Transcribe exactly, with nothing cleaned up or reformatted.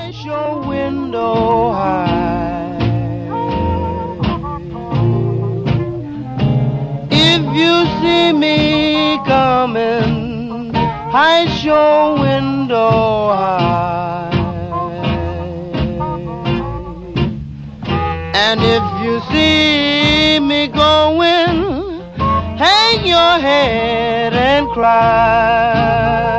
your window high. If you see me coming, hide your window high. And if you see me going, hang your head and cry.